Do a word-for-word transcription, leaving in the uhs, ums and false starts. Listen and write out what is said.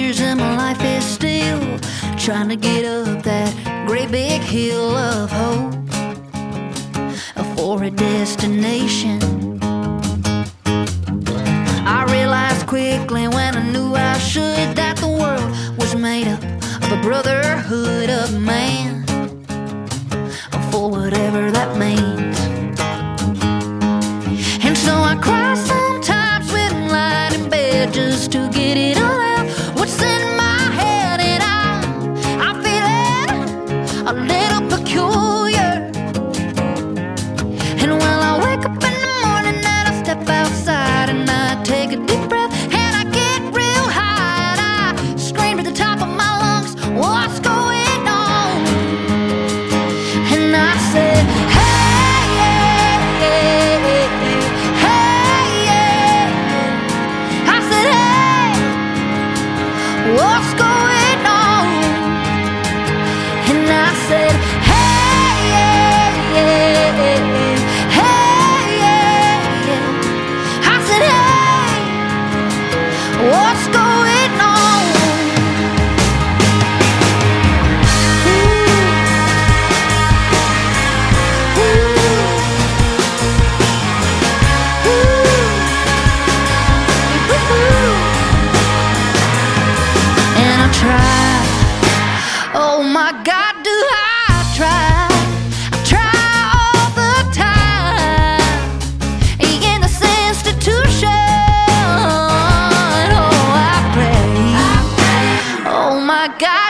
years and my life is still trying to get up that great big hill of hope for a destination. I realized quickly when I knew I should that the world was made up of a brotherhood of man, for whatever that means. And so I cry sometimes when I'm lying in bed just to get it all out what's in my head, and I I'm feeling a little peculiar. And while I wake up in the morning and I step outside and I take a deep breath and I get real high and I scream at the top of my lungs, what's going on? And I said, hey, yeah, yeah, yeah, hey, yeah. I said, hey, what's going on? And I said, hey, yeah, yeah, hey, yeah, yeah. I said, hey, what's going on? Ooh, ooh, ooh, ooh. And I try, oh my God, do I try? I try all the time in this institution. Oh, I pray, oh my God.